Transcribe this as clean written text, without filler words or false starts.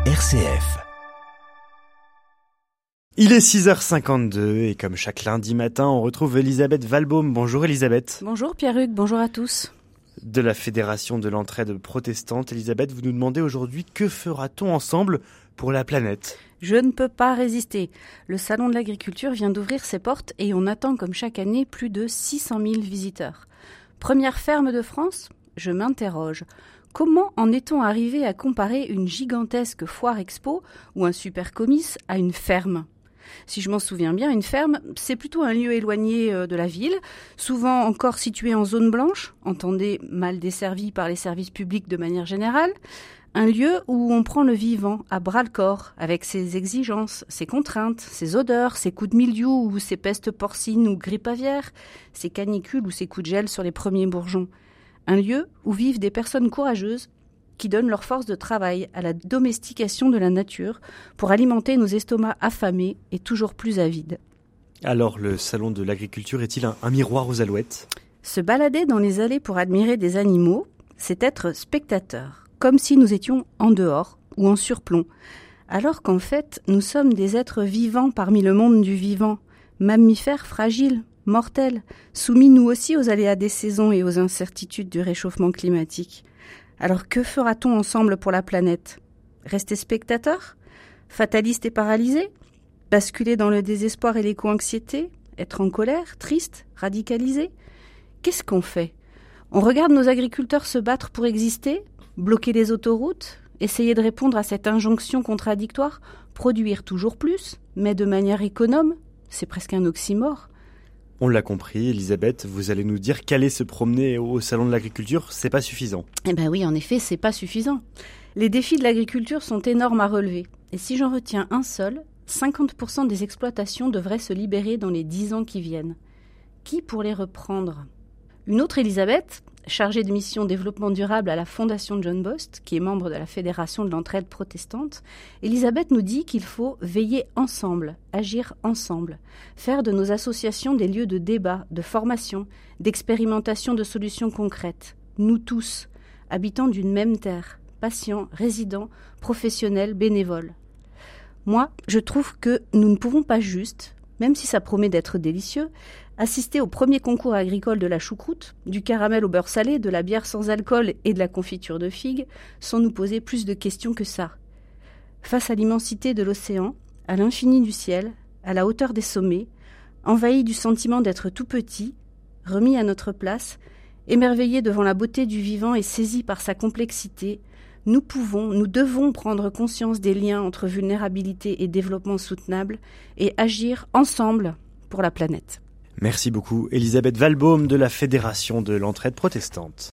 RCF. Il est 6h52 et comme chaque lundi matin, on retrouve Elisabeth Valbaume. Bonjour Elisabeth. Bonjour Pierre-Hugues, bonjour à tous. De la Fédération de l'entraide protestante, Elisabeth, vous nous demandez aujourd'hui que fera-t-on ensemble pour la planète ? Je ne peux pas résister. Le Salon de l'agriculture vient d'ouvrir ses portes et on attend comme chaque année plus de 600 000 visiteurs. Première ferme de France ? Je m'interroge. Comment en est-on arrivé à comparer une gigantesque foire expo ou un super comice à une ferme ? Si je m'en souviens bien, une ferme, c'est plutôt un lieu éloigné de la ville, souvent encore situé en zone blanche, entendez mal desservi par les services publics de manière générale, un lieu où on prend le vivant à bras-le-corps, avec ses exigences, ses contraintes, ses odeurs, ses coups de mildiou ou ses pestes porcines ou grippe aviaire, ses canicules ou ses coups de gel sur les premiers bourgeons. Un lieu où vivent des personnes courageuses qui donnent leur force de travail à la domestication de la nature pour alimenter nos estomacs affamés et toujours plus avides. Alors, le salon de l'agriculture est-il un miroir aux alouettes ? Se balader dans les allées pour admirer des animaux, c'est être spectateur, comme si nous étions en dehors ou en surplomb, alors qu'en fait, nous sommes des êtres vivants parmi le monde du vivant, mammifères fragiles, mortels, soumis nous aussi aux aléas des saisons et aux incertitudes du réchauffement climatique. Alors que fera-t-on ensemble pour la planète ? Rester spectateur ? Fataliste et paralysé ? Basculer dans le désespoir et l'éco-anxiété ? Être en colère, triste, radicalisé ? Qu'est-ce qu'on fait ? On regarde nos agriculteurs se battre pour exister ? Bloquer les autoroutes ? Essayer de répondre à cette injonction contradictoire ? Produire toujours plus, mais de manière économe ? C'est presque un oxymore. On l'a compris, Elisabeth, vous allez nous dire qu'aller se promener au salon de l'agriculture, c'est pas suffisant. Eh ben oui, en effet, c'est pas suffisant. Les défis de l'agriculture sont énormes à relever. Et si j'en retiens un seul, 50% des exploitations devraient se libérer dans les 10 ans qui viennent. Qui pour les reprendre ? Une autre Elisabeth, chargée de mission développement durable à la Fondation John Bost, qui est membre de la Fédération de l'entraide protestante, Elisabeth nous dit qu'il faut veiller ensemble, agir ensemble, faire de nos associations des lieux de débat, de formation, d'expérimentation de solutions concrètes. Nous tous, habitants d'une même terre, patients, résidents, professionnels, bénévoles. Moi, je trouve que nous ne pouvons pas juste, même si ça promet d'être délicieux, assister au premier concours agricole de la choucroute, du caramel au beurre salé, de la bière sans alcool et de la confiture de figues, sans nous poser plus de questions que ça. Face à l'immensité de l'océan, à l'infini du ciel, à la hauteur des sommets, envahis du sentiment d'être tout petit, remis à notre place, émerveillés devant la beauté du vivant et saisis par sa complexité, nous devons prendre conscience des liens entre vulnérabilité et développement soutenable et agir ensemble pour la planète. Merci beaucoup, Elisabeth Valbaume de la Fédération de l'entraide protestante.